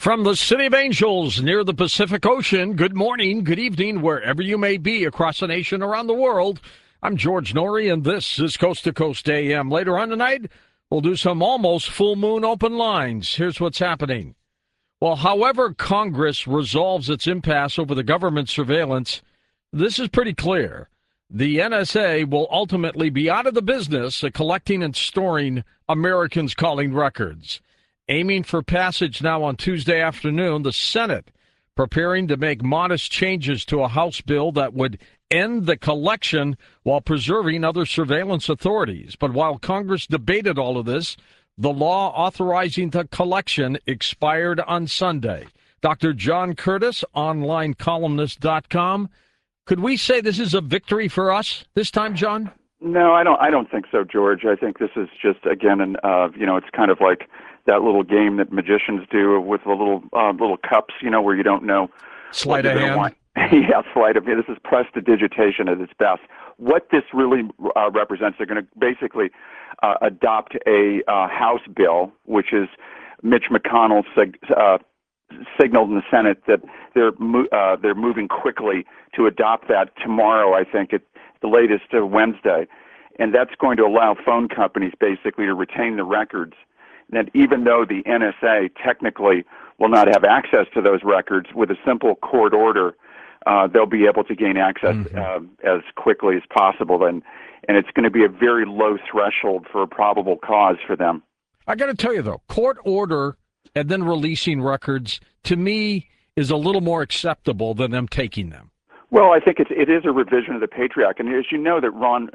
From the City of Angels near the Pacific Ocean, good morning, good evening, wherever you may be across the nation, around the world. I'm George Norrie, and this is Coast to Coast AM. Later on tonight, we'll do some almost full moon open lines. Here's what's happening. Well, however Congress resolves its impasse over the government surveillance, this is pretty clear. The NSA will ultimately be out of the business of collecting and storing Americans' calling records. Aiming for passage now on Tuesday afternoon, the Senate preparing to make modest changes to a House bill that would end the collection while preserving other surveillance authorities. But while Congress debated all of this, the law authorizing the collection expired on Sunday. Dr. John Curtis, onlinecolumnist.com. Could we say this is a victory for us this time, John? No, I don't think so, George. I think this is just, again, it's kind of like that little game that magicians do with the little cups, where you don't know. Sleight of hand. Yeah, sleight of hand. This is prestidigitation at its best. What this really represents, they're going to basically adopt a House bill, which is Mitch McConnell signaled in the Senate that they're moving quickly to adopt that tomorrow. I think at the latest Wednesday, and that's going to allow phone companies basically to retain the records. That even though the NSA technically will not have access to those records, with a simple court order, they'll be able to gain access as quickly as possible. And it's going to be a very low threshold for a probable cause for them. I got to tell you, though, court order and then releasing records, to me, is a little more acceptable than them taking them. Well, I think it is a revision of the Patriot Act. And as you know, that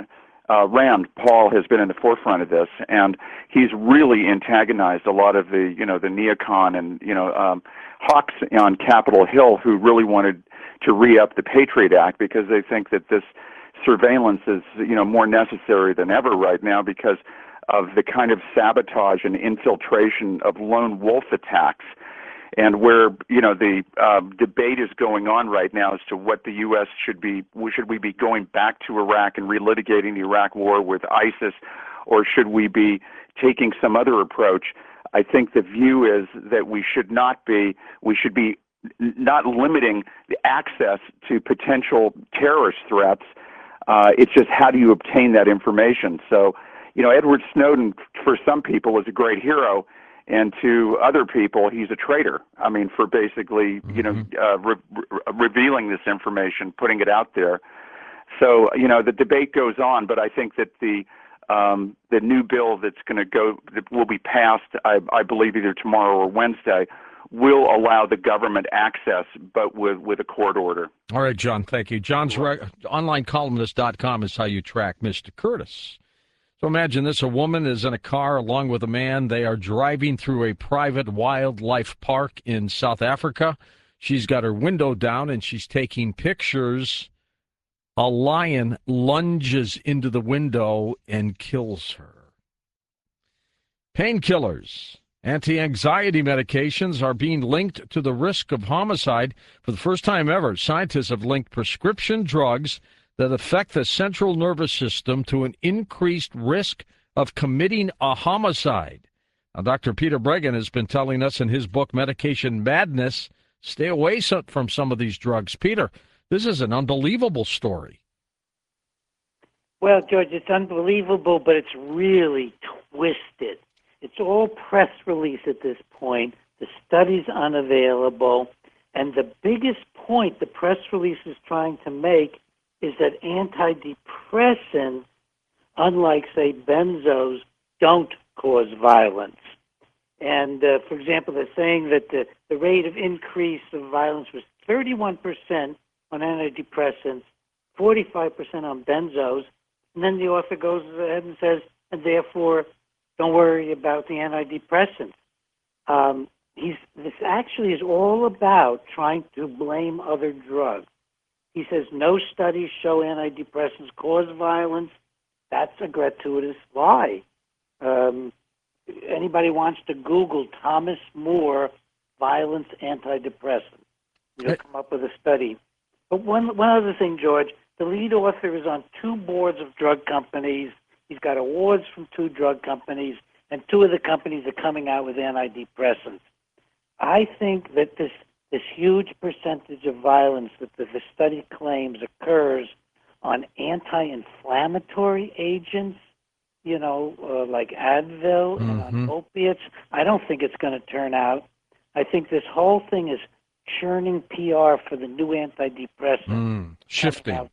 Rand Paul has been in the forefront of this, and he's really antagonized a lot of the neocon and hawks on Capitol Hill who really wanted to re-up the Patriot Act because they think that this surveillance is more necessary than ever right now because of the kind of sabotage and infiltration of lone wolf attacks. And where the debate is going on right now as to what the U.S. should we be going back to Iraq and relitigating the Iraq War with ISIS, or should we be taking some other approach? I think the view is that we should not be. We should be not limiting the access to potential terrorist threats. It's just how do you obtain that information? So, Edward Snowden, for some people, is a great hero. And to other people, he's a traitor. I mean, for basically, revealing this information, putting it out there. So, the debate goes on, but I think that the new bill that will be passed, I believe either tomorrow or Wednesday, will allow the government access, but with a court order. All right, John, thank you. John's onlinecolumnist.com is how you track Mr. Curtis. So imagine this, a woman is in a car along with a man. They are driving through a private wildlife park in South Africa. She's got her window down and she's taking pictures. A lion lunges into the window and kills her. Painkillers, anti-anxiety medications are being linked to the risk of homicide. For the first time ever, scientists have linked prescription drugs that affect the central nervous system to an increased risk of committing a homicide. Now, Dr. Peter Breggin has been telling us in his book, Medication Madness, stay away from some of these drugs. Peter, this is an unbelievable story. Well, George, it's unbelievable, but it's really twisted. It's all press release at this point. The study's unavailable. And the biggest point the press release is trying to make is that antidepressants, unlike, say, benzos, don't cause violence. And, for example, they're saying that the rate of increase of violence was 31% on antidepressants, 45% on benzos, and then the author goes ahead and says, and therefore, don't worry about the antidepressants. This actually is all about trying to blame other drugs. He says no studies show antidepressants cause violence. That's a gratuitous lie. Anybody wants to Google Thomas More violence antidepressant, you'll come up with a study. But one other thing, George, the lead author is on 2 boards of drug companies. He's got awards from 2 drug companies, and 2 of the companies are coming out with antidepressants. I think that this huge percentage of violence that the study claims occurs on anti-inflammatory agents, like Advil and on opiates, I don't think it's going to turn out. I think this whole thing is churning PR for the new antidepressant. Shifting.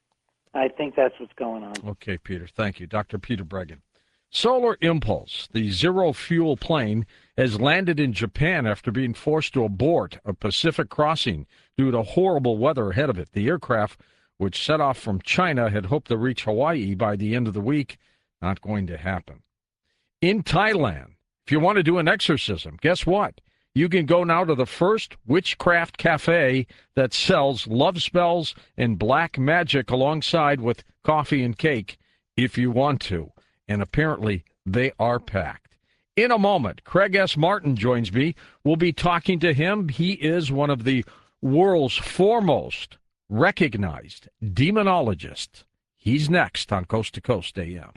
I think that's what's going on. Okay, Peter. Thank you. Dr. Peter Breggin. Solar Impulse, the zero-fuel plane, has landed in Japan after being forced to abort a Pacific crossing due to horrible weather ahead of it. The aircraft, which set off from China, had hoped to reach Hawaii by the end of the week. Not going to happen. In Thailand, if you want to do an exorcism, guess what? You can go now to the first witchcraft cafe that sells love spells and black magic alongside with coffee and cake if you want to. And apparently they are packed. In a moment, Craig S. Martin joins me. We'll be talking to him. He is one of the world's foremost recognized demonologists. He's next on Coast to Coast AM.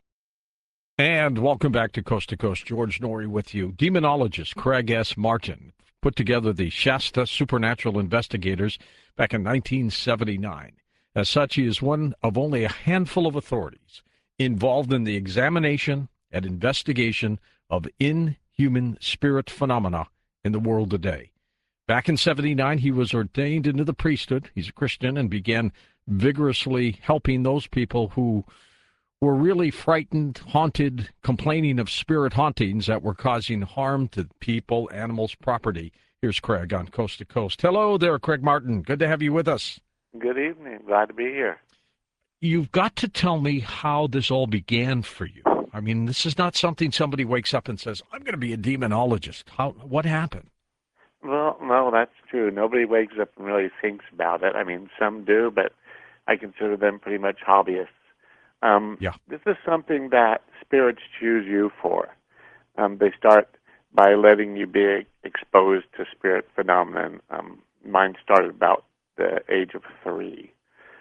And welcome back to Coast. George Noory with you. Demonologist Craig S. Martin put together the Shasta Supernatural Investigators back in 1979. As such, he is one of only a handful of authorities involved in the examination and investigation of inhuman spirit phenomena in the world today. Back in 79, he was ordained into the priesthood. He's a Christian and began vigorously helping those people who were really frightened, haunted, complaining of spirit hauntings that were causing harm to people, animals, property. Here's Craig on Coast to Coast. Hello there, Craig Martin. Good to have you with us. Good evening. Glad to be here. You've got to tell me how this all began for you. I mean, this is not something somebody wakes up and says, I'm going to be a demonologist. What happened? Well, no, that's true. Nobody wakes up and really thinks about it. I mean, some do, but I consider them pretty much hobbyists. This is something that spirits choose you for. They start by letting you be exposed to spirit phenomenon. Mine started about the age of 3.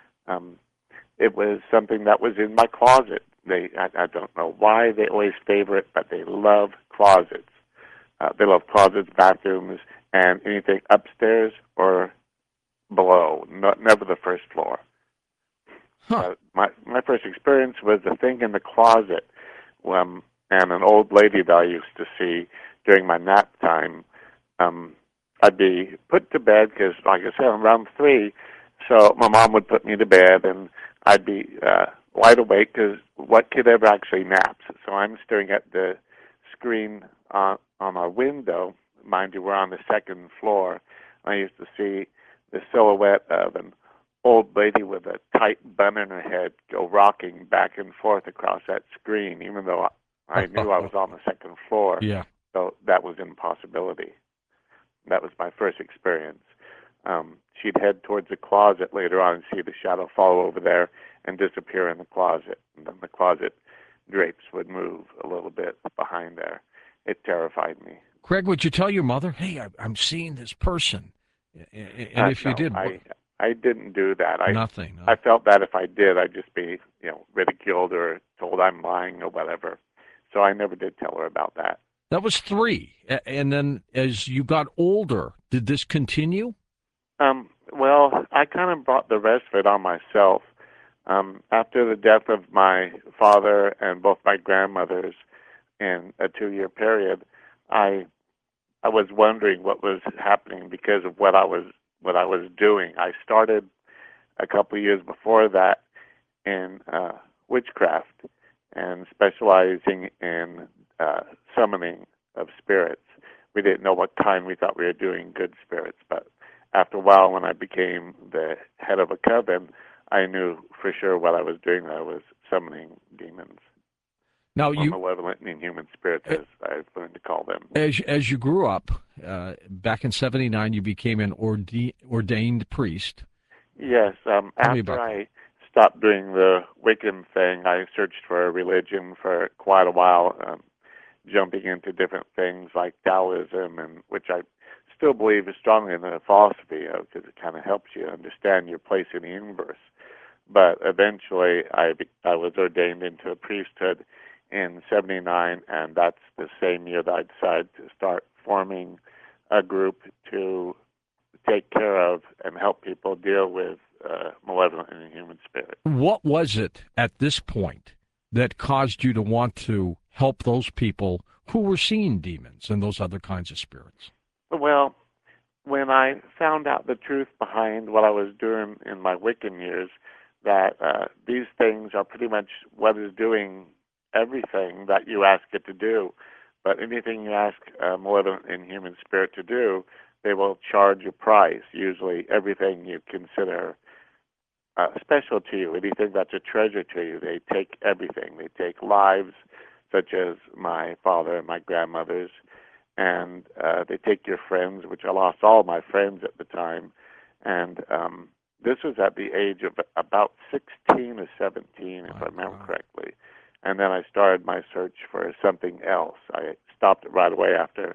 It was something that was in my closet. I don't know why they always favor it, but they love closets. They love closets, bathrooms, and anything upstairs or below, never the first floor. Huh. My first experience was the thing in the closet, and an old lady that I used to see during my nap time. I'd be put to bed because, like I said, I'm around 3, so my mom would put me to bed, and I'd be wide awake because what kid ever actually naps? So I'm staring at the screen on our window. Mind you, we're on the 2nd floor. I used to see the silhouette of an old lady with a tight bun in her head go rocking back and forth across that screen, even though I knew I was on the 2nd floor. Yeah. So that was an impossibility. That was my first experience. She'd head towards the closet later on and see the shadow fall over there and disappear in the closet. And then the closet drapes would move a little bit behind there. It terrified me. Craig, would you tell your mother, hey, I'm seeing this person? And if you did, I didn't do that. Nothing. I felt that if I did, I'd just be, ridiculed or told I'm lying or whatever. So I never did tell her about that. That was 3. And then as you got older, did this continue? Well, I kind of brought the rest of it on myself. After the death of my father and both my grandmothers in a 2-year period, I was wondering what was happening because of what I was doing. I started a couple of years before that in witchcraft and specializing in summoning of spirits. We didn't know what kind. We thought we were doing good spirits, but after a while, when I became the head of a coven, I knew for sure what I was doing. I was summoning demons. Now, malevolent and inhuman spirits, as I've learned to call them. As you grew up, back in 79, you became an ordained priest. Yes. After I stopped doing the Wiccan thing, I searched for a religion for quite a while, jumping into different things like Taoism, and which I still believe is strongly in the philosophy of, because it kind of helps you understand your place in the universe. But eventually, I was ordained into a priesthood in 79, and that's the same year that I decided to start forming a group to take care of and help people deal with malevolent and inhuman spirits. What was it at this point that caused you to want to help those people who were seeing demons and those other kinds of spirits? Well, when I found out the truth behind what I was doing in my Wiccan years, that these things are pretty much what is doing everything that you ask it to do. But anything you ask a malevolent inhuman spirit to do, they will charge a price, usually everything you consider special to you, anything that's a treasure to you. They take everything. They take lives, such as my father and my grandmother's, and they take your friends, which I lost all my friends at the time. And this was at the age of about 16 or 17, if I remember correctly. And then I started my search for something else. I stopped it right away after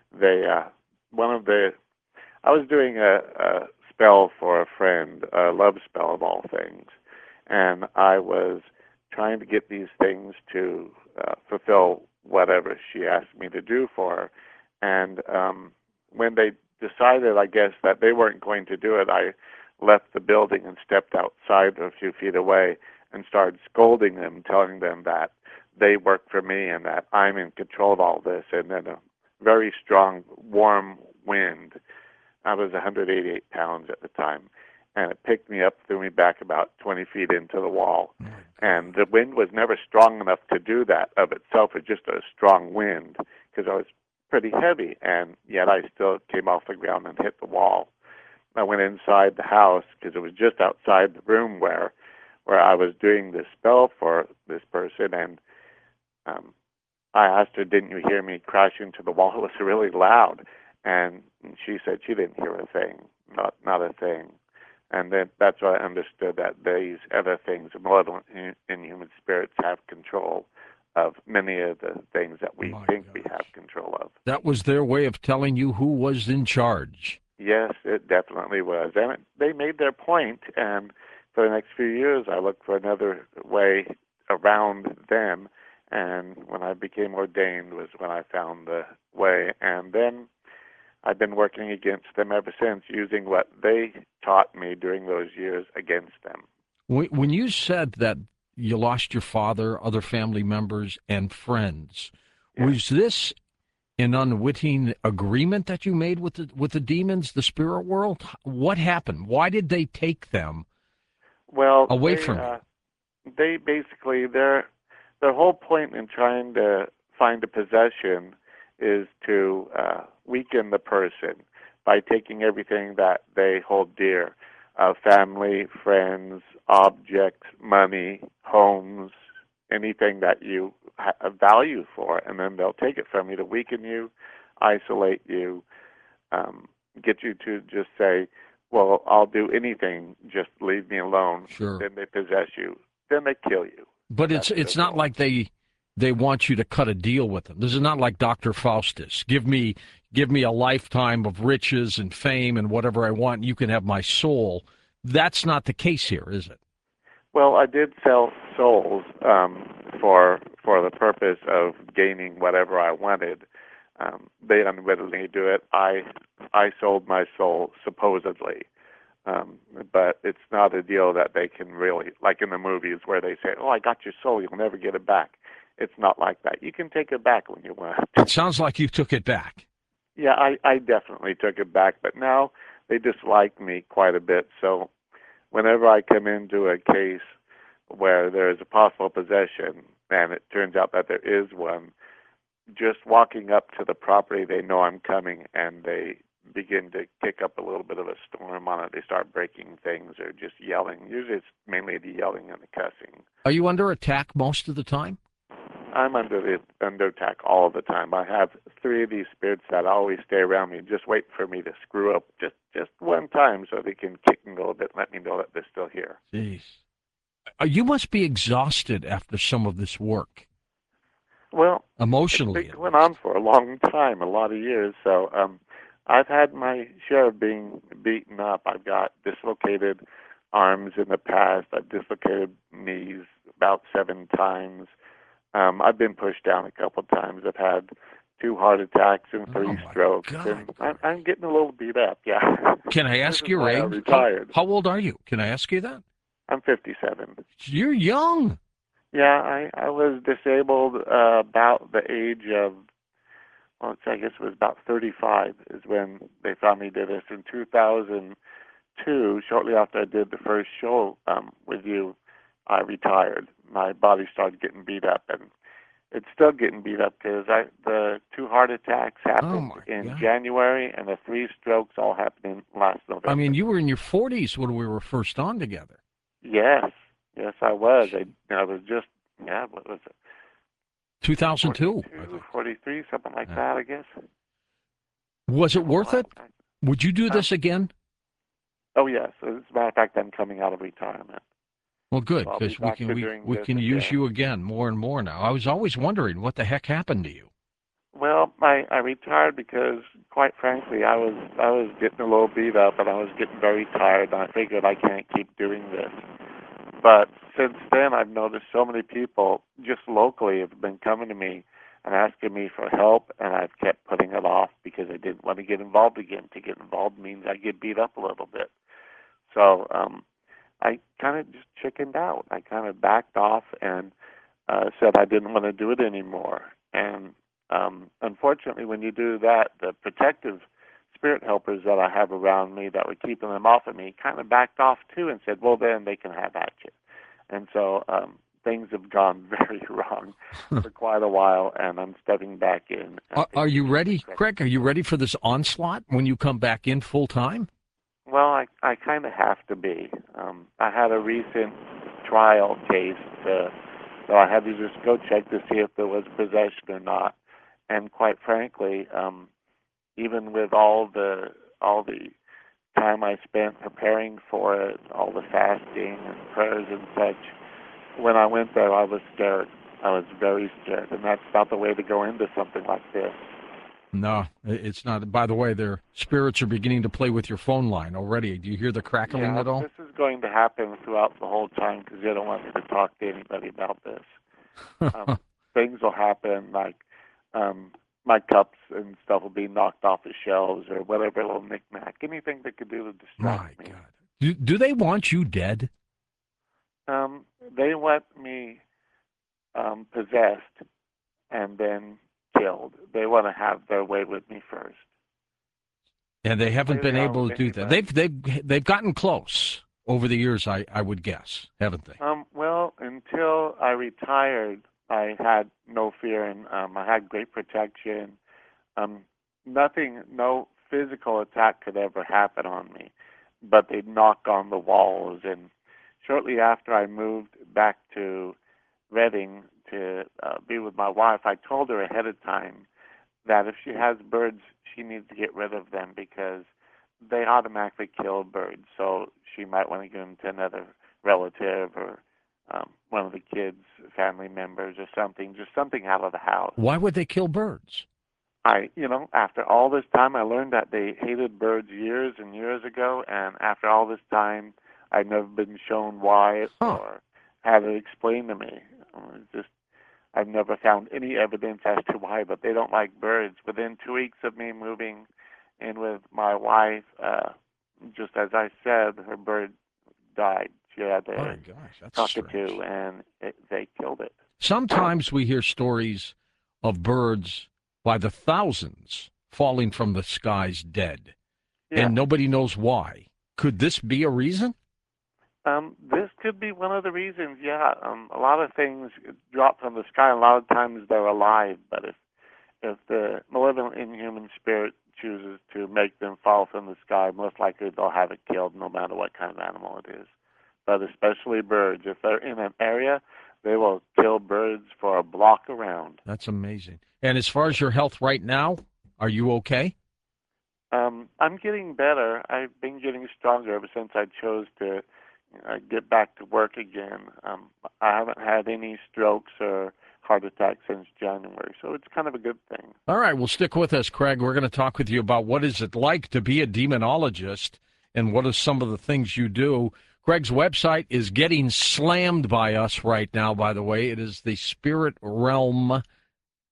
I was doing a spell for a friend, a love spell of all things, and I was trying to get these things to fulfill whatever she asked me to do for her. And when they decided, I guess, that they weren't going to do it, I left the building and stepped outside a few feet away and started scolding them, telling them that they work for me and that I'm in control of all this. And then a very strong, warm wind, I was 188 pounds at the time, and it picked me up, threw me back about 20 feet into the wall. And the wind was never strong enough to do that of itself. It was just a strong wind because I was pretty heavy, and yet I still came off the ground and hit the wall. I went inside the house because it was just outside the room where I was doing this spell for this person, and I asked her, "Didn't you hear me crash into the wall? It was really loud." And she said she didn't hear a thing, not a thing. And then that's when I understood that these other things, malevolent inhuman spirits, have control of many of the things that we think we have control of. That was their way of telling you who was in charge. Yes, it definitely was. And they made their point, and for the next few years I looked for another way around them, and when I became ordained was when I found the way. And then I've been working against them ever since, using what they taught me during those years against them. When you said that you lost your father, other family members, and friends, was this an unwitting agreement that you made with the demons, the spirit world? What happened? Why did they take them away from you? They basically, their whole point in trying to find a possession is to weaken the person by taking everything that they hold dear, family, friends, objects, money, homes, anything that you have value for, and then they'll take it from you to weaken you, isolate you, get you to just say, well, I'll do anything, just leave me alone. Sure. Then they possess you. Then they kill you. But it's not like they want you to cut a deal with them. This is not like Dr. Faustus. Give me a lifetime of riches and fame and whatever I want. You can have my soul. That's not the case here, is it? Well, I did sell souls for the purpose of gaining whatever I wanted. They unwittingly do it. I sold my soul supposedly, but it's not a deal that they can really, like in the movies where they say, "Oh, I got your soul. You'll never get it back." It's not like that. You can take it back when you want. It sounds like you took it back. Yeah, I definitely took it back, but now they dislike me quite a bit. So whenever I come into a case where there is a possible possession and it turns out that there is one, just walking up to the property, they know I'm coming, and they begin to kick up a little bit of a storm on it. They start breaking things or just yelling. Usually it's mainly the yelling and the cussing. Are you under attack most of the time? I'm under attack all the time. I have 3 of these spirits that always stay around me, just wait for me to screw up just one time so they can kick me a little bit and let me know that they're still here. Jeez. You must be exhausted after some of this work. Well, emotionally. It went on for a long time, a lot of years. So I've had my share of being beaten up. I've got dislocated arms in the past. I've dislocated knees about 7 times. I've been pushed down a couple of times. I've had 2 heart attacks and 3 my strokes, God. and I'm getting a little beat up. Yeah. Can I ask your why I age? retired. How old are you? Can I ask you that? I'm 57. You're young. Yeah, I was disabled about the age of, well, I guess it was about 35 is when they found me did this. In 2002, shortly after I did the first show with you, I retired. My body started getting beat up, and it's still getting beat up because the 2 heart attacks happened in God. January, and the 3 strokes all happened in last November. I mean, you were in your 40s when we were first on together. Yes, I was. I was just, what was it? 2002. 42, 43, something like that, I guess. Was it worth it? Would you do this again? Oh, yes. As a matter of fact, I'm coming out of retirement. Well, good, So I'll be because back to we doing can this use again. you again more and more now. I was always wondering what the heck happened to you. Well, I retired because, quite frankly, I was getting a little beat up, and I was getting very tired, and I figured I can't keep doing this. But since then, I've noticed so many people just locally have been coming to me and asking me for help, and I've kept putting it off because I didn't want to get involved again. To get involved means I get beat up a little bit. So I kind of just chickened out. I kind of backed off and said I didn't want to do it anymore. And unfortunately, when you do that, the protective spirit helpers that I have around me that were keeping them off of me kind of backed off too and said, well, then they can have at you. And so things have gone very wrong for quite a while, and I'm stepping back in. Are you ready, Craig? Are you ready for this onslaught when you come back in full time? Well, I kind of have to be. I had a recent trial case, so I had to just go check to see if there was possession or not. And quite frankly, even with all the time I spent preparing for it, all the fasting and prayers and such, when I went there, I was scared. I was very scared, and that's not the way to go into something like this. No, it's not. By the way, their spirits are beginning to play with your phone line already. Do you hear the crackling at all? This is going to happen throughout the whole time because they don't want me to talk to anybody about this. Things will happen like my cups and stuff will be knocked off the shelves or whatever little knickknack, anything that could do to distract me. God. Do they want you dead? They want me possessed and then killed. They want to have their way with me first. And they haven't been able to do that. They've gotten close over the years, I would guess, haven't they? Well, until I retired, I had no fear, and I had great protection. No physical attack could ever happen on me, but they'd knock on the walls. And shortly after I moved back to Reading to be with my wife, I told her ahead of time that if she has birds, she needs to get rid of them because they automatically kill birds. So she might want to give them to another relative or one of the kids, family members or something, just something out of the house. Why would they kill birds? After all this time, I learned that they hated birds years and years ago, and after all this time, I've never been shown why or had it explained to me. I've never found any evidence as to why, but they don't like birds. Within 2 weeks of me moving in with my wife, just as I said, her bird died. She had a cockatoo, and they killed it. Sometimes we hear stories of birds by the thousands falling from the skies dead, and nobody knows why. Could this be a reason? This could be one of the reasons, a lot of things drop from the sky, and a lot of times they're alive, but if the malevolent inhuman spirit chooses to make them fall from the sky, most likely they'll have it killed no matter what kind of animal it is. But especially birds. If they're in an area, they will kill birds for a block around. That's amazing. And as far as your health right now, are you okay? I'm getting better. I've been getting stronger ever since I chose to get back to work again. I haven't had any strokes or heart attacks since January, so it's kind of a good thing. All right, well, stick with us, Craig. We're going to talk with you about what is it like to be a demonologist and what are some of the things you do. Craig's website is getting slammed by us right now, by the way. It is the Spirit Realm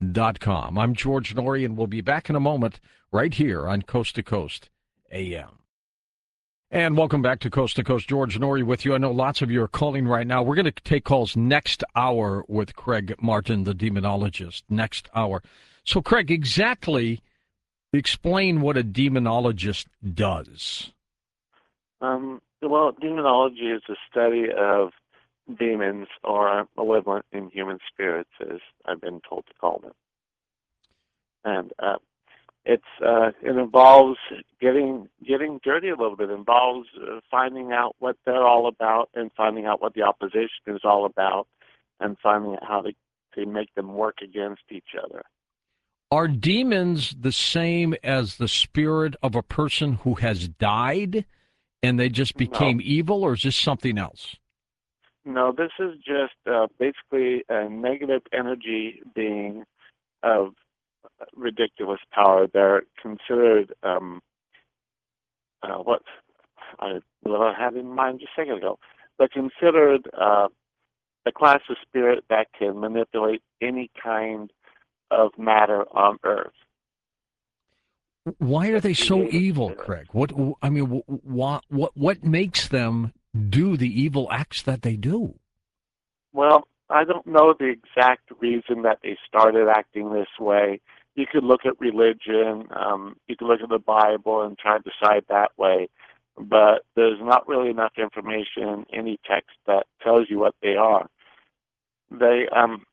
I'm George Noory, and we'll be back in a moment right here on Coast to Coast AM. And welcome back to Coast. George Noory with you. I know lots of you are calling right now. We're going to take calls next hour with Craig Martin, the demonologist, next hour. So, Craig, exactly explain what a demonologist does. Well, demonology is the study of demons or malevolent inhuman spirits, as I've been told to call them. And it involves getting dirty a little bit. It involves finding out what they're all about and finding out what the opposition is all about and finding out how to make them work against each other. Are demons the same as the spirit of a person who has died and they just became evil, or is this something else? No, this is just basically a negative energy being of ridiculous power. They're considered what I had in mind just a second ago. They're considered a class of spirit that can manipulate any kind of matter on Earth. Why are they so evil, Craig? What makes them do the evil acts that they do? Well, I don't know the exact reason that they started acting this way. You could look at religion, you could look at the Bible and try to decide that way, but there's not really enough information in any text that tells you what they are. They're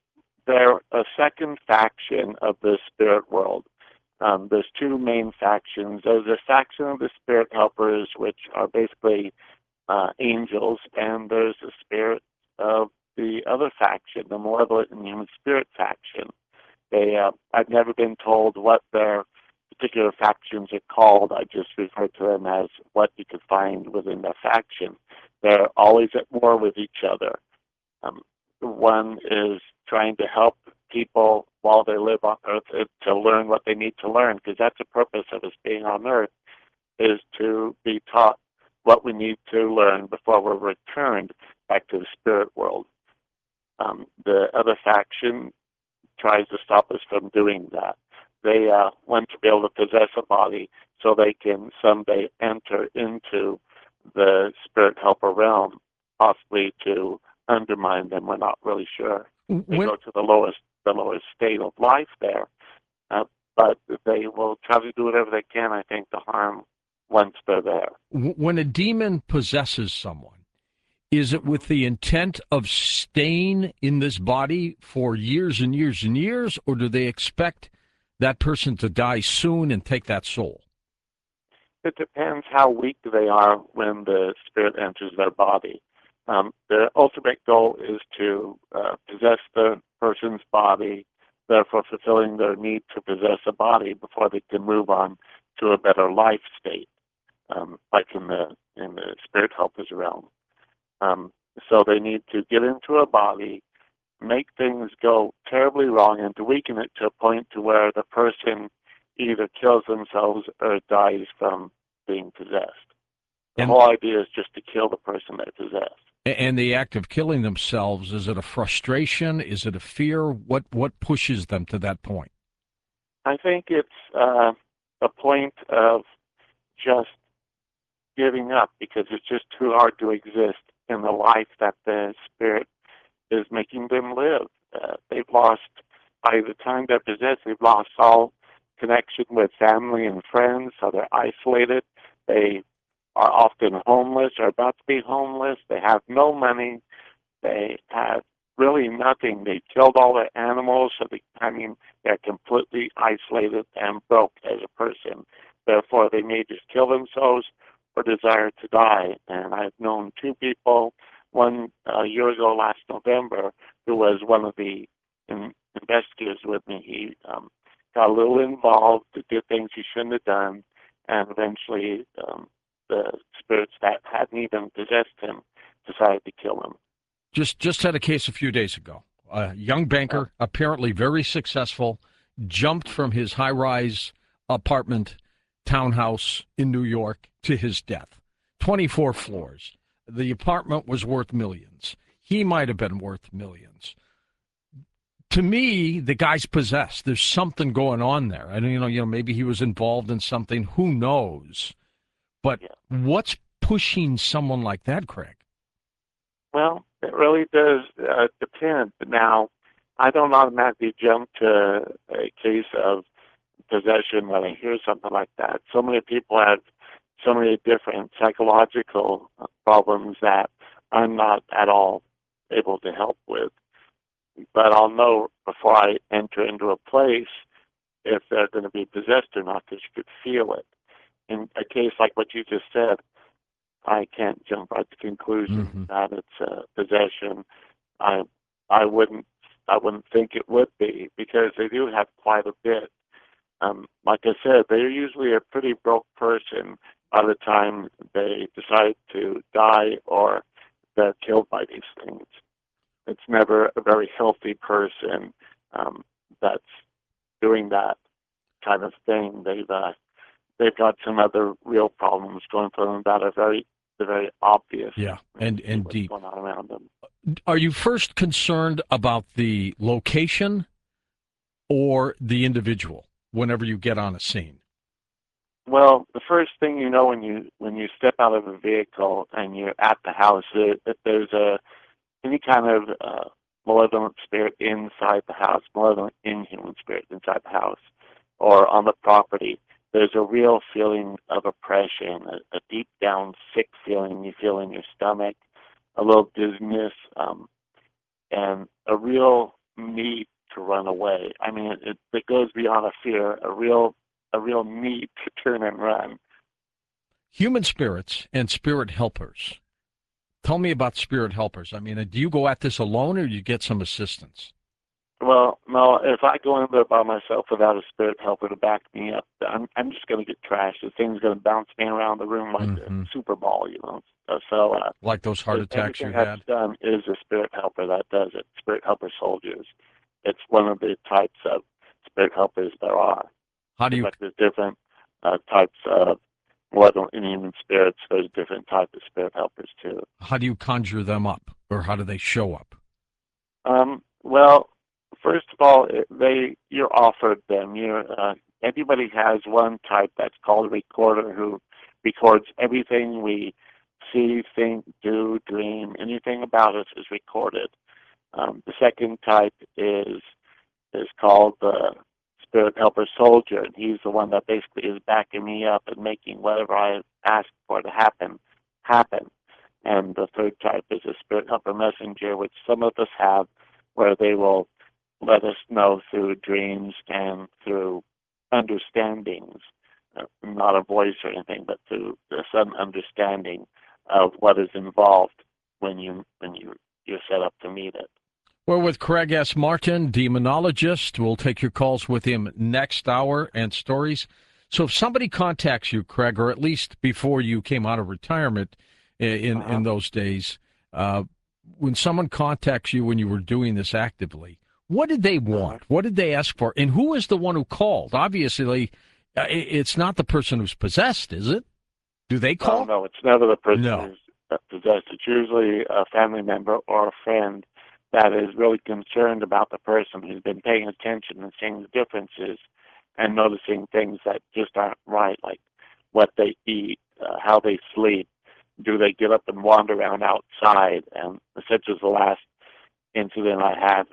a second faction of the spirit world. There's two main factions. There's a faction of the spirit helpers, which are basically angels, and there's the spirit of the other faction, the malevolent and human spirit faction. I've never been told what their particular factions are called. I just refer to them as what you could find within the faction. They're always at war with each other. One is trying to help people while they live on Earth to learn what they need to learn, because that's the purpose of us being on Earth, is to be taught what we need to learn before we're returned back to the spirit world. The other faction tries to stop us from doing that. They want to be able to possess a body so they can someday enter into the spirit helper realm, possibly to undermine them. We're not really sure. They go to the lowest state of life there, but they will try to do whatever they can, I think, to harm once they're there. When a demon possesses someone, is it with the intent of staying in this body for years and years and years, or do they expect that person to die soon and take that soul? It depends how weak they are when the spirit enters their body. Their ultimate goal is to possess the person's body, therefore fulfilling their need to possess a body before they can move on to a better life state, like in the spirit helpers realm. So they need to get into a body, make things go terribly wrong, and to weaken it to a point to where the person either kills themselves or dies from being possessed. The whole idea is just to kill the person they possess. And the act of killing themselves, is it a frustration? Is it a fear? What pushes them to that point? I think it's a point of just giving up, because it's just too hard to exist in the life that the spirit is making them live. They've lost, by the time they're possessed, they've lost all connection with family and friends, so they're isolated. They are often homeless or about to be homeless. They have no money. They have really nothing. They killed all their animals, so they're completely isolated and broke as a person. Therefore, they may just kill themselves or desire to die. And I've known two people, one a year ago last November, who was one of the investigators with me. He got a little involved, did things he shouldn't have done, and eventually the spirits that hadn't even possessed him decided to kill him. Just had a case a few days ago. A young banker, apparently very successful, jumped from his high-rise apartment townhouse in New York to his death. 24 floors. The apartment was worth millions. He might have been worth millions. To me, the guy's possessed. There's something going on there. I don't, maybe he was involved in something. Who knows? But Yeah. what's pushing someone like that, Craig? Well, it really does depend. Now, I don't automatically jump to a case of possession when I hear something like that. So many people have so many different psychological problems that I'm not at all able to help with. But I'll know before I enter into a place if they're going to be possessed or not, because you could feel it. In a case like what you just said, I can't jump right to conclusion that it's possession. I I wouldn't think it would be, because they do have quite a bit. Like I said, they're usually a pretty broke person by the time they decide to die or they're killed by these things. It's never a very healthy person that's doing that kind of thing. They've got some other real problems going for them that are very obvious. Yeah, and what's deep. going on around them. Are you first concerned about the location or the individual whenever you get on a scene? Well, the first thing you know when you step out of a vehicle and you're at the house, if there's any kind of malevolent spirit inside the house, malevolent inhuman spirit inside the house, or on the property, there's a real feeling of oppression, a deep down sick feeling you feel in your stomach, a little dizziness, and a real need to run away. I mean, it goes beyond a fear, a real need to turn and run. Human spirits and spirit helpers. Tell me about spirit helpers. I mean, do you go at this alone or do you get some assistance? Well, no, if I go in there by myself without a spirit helper to back me up, I'm just going to get trashed. The thing's going to bounce me around the room like a Super Ball, So like those heart attacks you everything had? that's done is a spirit helper that does it. Spirit helper soldiers. It's one of the types of spirit helpers there are. How do you? Like there's different types of malevolent inhuman spirits. There's different types of spirit helpers too. How do you conjure them up, or how do they show up? Well, first of all, you're offered them. Everybody has one type that's called a recorder who records everything we see, think, do, dream. Anything about us is recorded. The second type is called the spirit helper soldier, and he's the one that basically is backing me up and making whatever I ask for to happen. And the third type is a spirit helper messenger, which some of us have, where they will let us know through dreams and through understandings, not a voice or anything, but through a sudden understanding of what is involved when you're set up to meet it. We're with Craig S. Martin, demonologist. We'll take your calls with him next hour and stories. So if somebody contacts you, Craig, or at least before you came out of retirement in those days, when someone contacts you when you were doing this actively, what did they want? What did they ask for? And who is the one who called? Obviously, it's not the person who's possessed, is it? Do they call? No, it's never the person who's possessed. It's usually a family member or a friend that is really concerned about the person, who's been paying attention and seeing the differences and noticing things that just aren't right, like what they eat, how they sleep, do they get up and wander around outside, and such as the last incident I had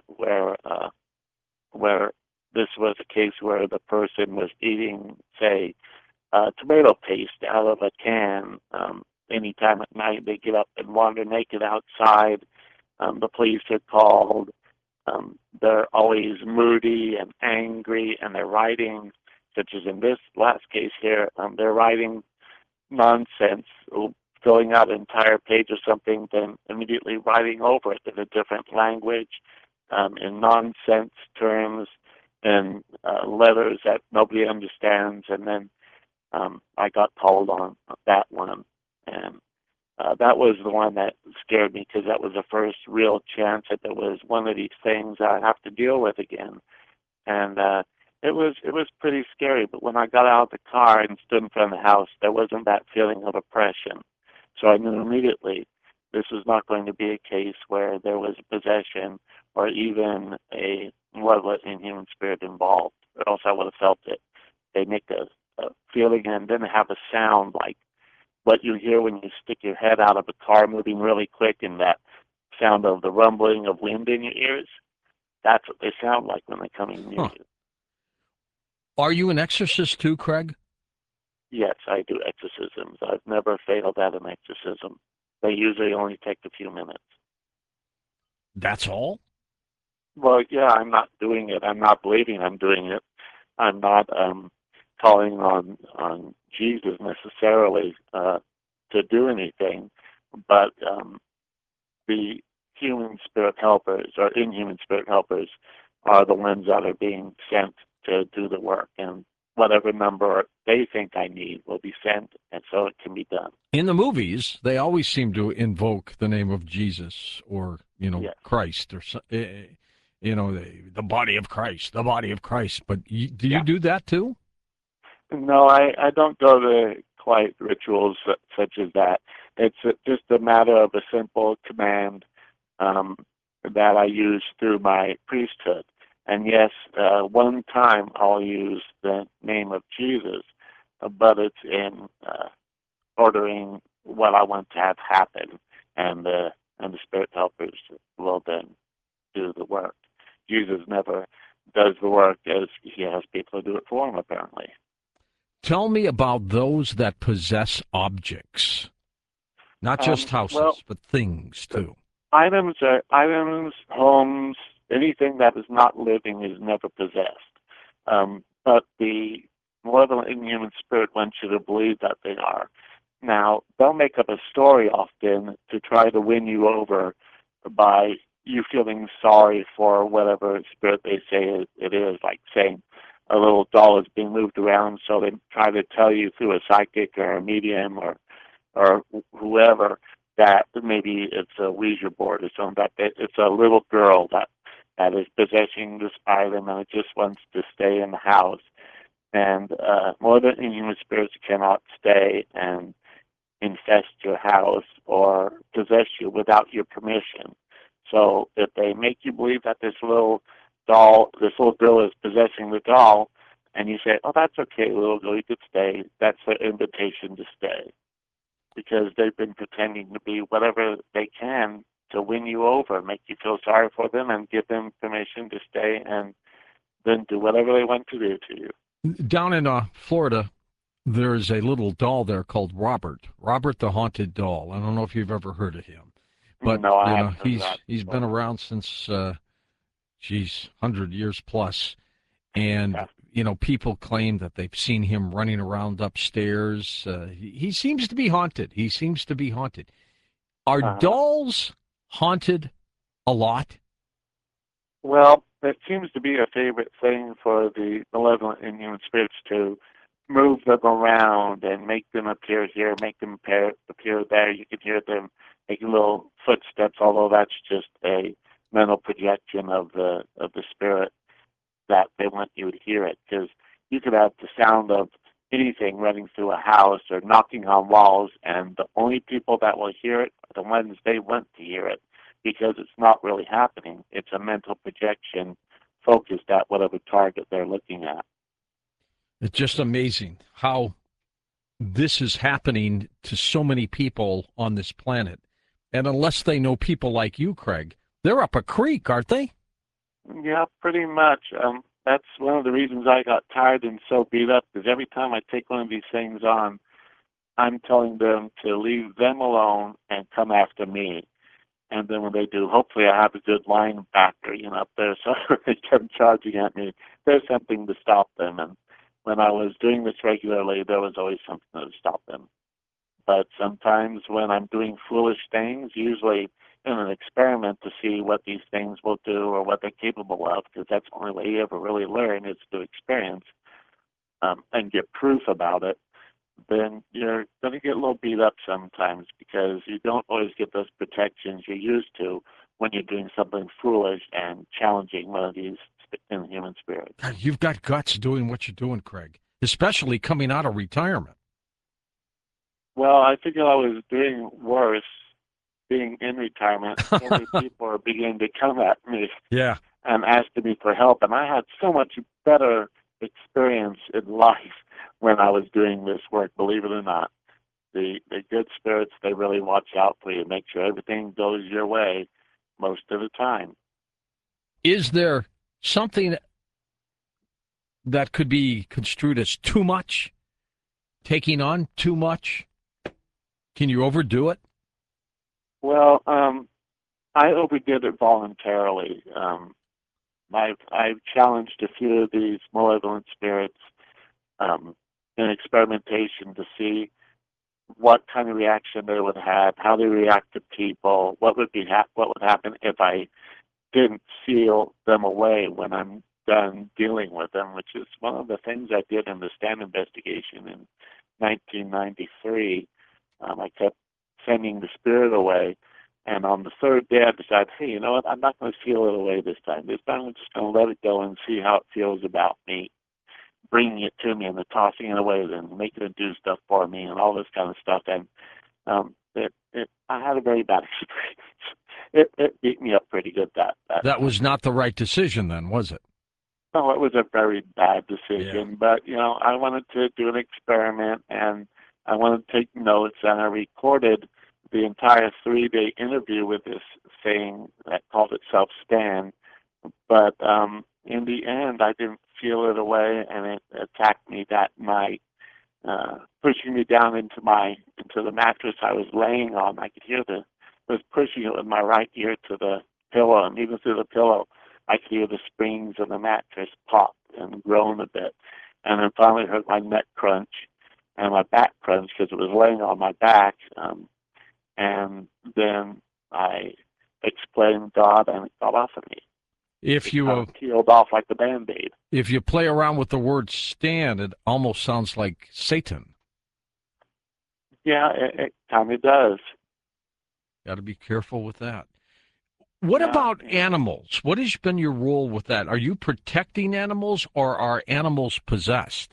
where this was a case where the person was eating, say, tomato paste out of a can. Any time at night, they get up and wander naked outside. The police are called. They're always moody and angry, and they're writing, such as in this last case here, they're writing nonsense, filling out an entire page or something, then immediately writing over it in a different language, in nonsense terms, and letters that nobody understands. And then I got called on that one, and that was the one that scared me, because that was the first real chance that there was one of these things I have to deal with again. And it was pretty scary. But when I got out of the car and stood in front of the house, there wasn't that feeling of oppression. So I knew immediately this was not going to be a case where there was possession or even a malevolent inhuman spirit involved, or else I would have felt it. They make a feeling and then have a sound like what you hear when you stick your head out of a car moving really quick, and that sound of the rumbling of wind in your ears. That's what they sound like when they're coming near you. Are you an exorcist too, Craig? Yes, I do exorcisms. I've never failed at an exorcism. They usually only take a few minutes. That's all? Well, yeah, I'm not doing it. I'm not believing I'm doing it. I'm not calling on Jesus necessarily to do anything, but the human spirit helpers or inhuman spirit helpers are the ones that are being sent to do the work, and whatever number they think I need will be sent, and so it can be done. In the movies, they always seem to invoke the name of Jesus or, Yes. Christ or, the body of Christ, the body of Christ. But do you Yeah. do that too? No, I don't go to quite rituals such as that. It's just a matter of a simple command that I use through my priesthood. And yes, one time I'll use the name of Jesus, but it's in ordering what I want to have happen, and the spirit helpers will then do the work. Jesus never does the work as he has people do it for him, apparently. Tell me about those that possess objects, not just houses, but things too. Items, homes, anything that is not living is never possessed. But the malevolent inhuman spirit wants you to believe that they are. Now, they'll make up a story often to try to win you over by you feeling sorry for whatever spirit they say it is, like saying a little doll is being moved around, so they try to tell you through a psychic or a medium or whoever that maybe it's a Ouija board or something, that it's a little girl that is possessing this item and it just wants to stay in the house. And more than inhuman spirits cannot stay and infest your house or possess you without your permission. So if they make you believe that this little girl is possessing the doll, and you say, "Oh, that's okay, little girl, you could stay," that's their invitation to stay, because they've been pretending to be whatever they can to win you over, make you feel sorry for them, and give them permission to stay, and then do whatever they want to do to you. Down in Florida, there's a little doll there called Robert the Haunted Doll. I don't know if you've ever heard of him, but No, I haven't heard that. he's been around since 100 years plus, and people claim that they've seen him running around upstairs. He seems to be haunted. Are dolls haunted a lot? Well, it seems to be a favorite thing for the malevolent inhuman spirits to move them around and make them appear here, make them appear there. You can hear them making little footsteps, although that's just a mental projection of the spirit that they want you to hear it. Because you could have the sound of anything running through a house or knocking on walls, and the only people that will hear it are the ones they want to hear it, because it's not really happening. It's a mental projection focused at whatever target they're looking at. It's just amazing how this is happening to so many people on this planet. And unless they know people like you, Craig, they're up a creek, aren't they? Yeah, pretty much. That's one of the reasons I got tired and so beat up, because every time I take one of these things on, I'm telling them to leave them alone and come after me. And then when they do, hopefully I have a good linebacker, up there, so they come charging at me. There's something to stop them. And when I was doing this regularly, there was always something to stop them. But sometimes when I'm doing foolish things, usually in an experiment to see what these things will do or what they're capable of, because that's the only way you ever really learn is to experience and get proof about it, then you're going to get a little beat up sometimes, because you don't always get those protections you're used to when you're doing something foolish and challenging one of these inhuman spirits. God, you've got guts doing what you're doing, Craig, especially coming out of retirement. Well, I figured I was doing worse being in retirement, so many people are beginning to come at me Yeah. and asking me for help. And I had so much better experience in life when I was doing this work, believe it or not. The good spirits, they really watch out for you, make sure everything goes your way most of the time. Is there something that could be construed as too much? Taking on too much? Can you overdo it? Well, I overdid it voluntarily. I've challenged a few of these malevolent spirits in experimentation to see what kind of reaction they would have, how they react to people, what would happen if I didn't seal them away when I'm done dealing with them, which is one of the things I did in the Stan investigation in 1993. I kept sending the spirit away, and on the third day I decided, hey, you know what, I'm not going to seal it away this time. This time I'm just going to let it go and see how it feels about me, bringing it to me and then tossing it away and making it do stuff for me and all this kind of stuff. And I had a very bad experience. It beat me up pretty good That was not the right decision then, was it? No, it was a very bad decision. Yeah. But, I wanted to do an experiment, and I wanted to take notes, and I recorded the entire 3-day interview with this thing that called itself Stan. But in the end, I didn't seal it away, and it attacked me that night, pushing me down into the mattress I was laying on. I could hear it was pushing it with my right ear to the pillow, and even through the pillow, I could hear the springs of the mattress pop and groan a bit. And then finally heard my neck crunch and my back crunch because it was laying on my back. And then I explained God, and it got off of me. If you peeled off like the Band-Aid. If you play around with the word Stan, it almost sounds like Satan. Yeah, it kind of does. Got to be careful with that. What about animals? What has been your role with that? Are you protecting animals, or are animals possessed?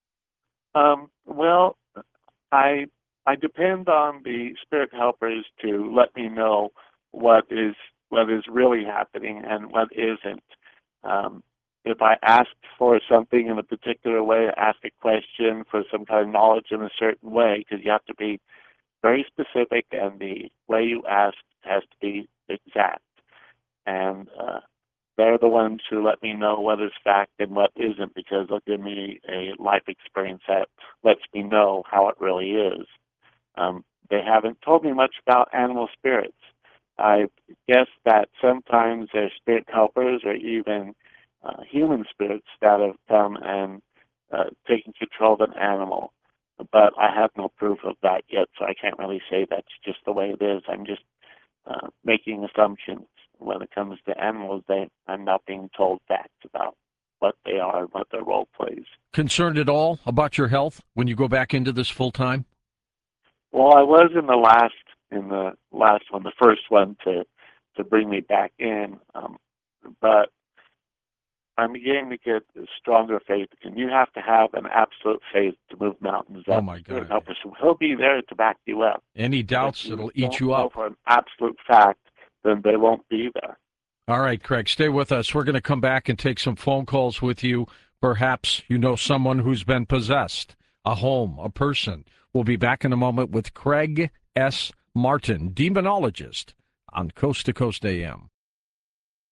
Well, I depend on the spirit helpers to let me know what is really happening and what isn't. If I ask for something in a particular way, ask a question for some kind of knowledge in a certain way, because you have to be very specific, and the way you ask has to be exact. And they're the ones who let me know what is fact and what isn't, because they'll give me a life experience that lets me know how it really is. They haven't told me much about animal spirits. I guess that sometimes they're spirit helpers or even human spirits that have come and taken control of an animal. But I have no proof of that yet, so I can't really say that's just the way it is. I'm just making assumptions. When it comes to animals, I'm not being told facts about what they are and what their role plays. Concerned at all about your health when you go back into this full time? Well, I was in the last one, the first one to bring me back in, but I'm beginning to get a stronger faith, and you have to have an absolute faith to move mountains. Oh my God! He'll be there to back you up. Any doubts, it'll eat you up. For an absolute fact, then they won't be there. All right, Craig, stay with us. We're going to come back and take some phone calls with you. Perhaps you know someone who's been possessed, a home, a person. We'll be back in a moment with Craig S. Martin, demonologist, on Coast to Coast AM.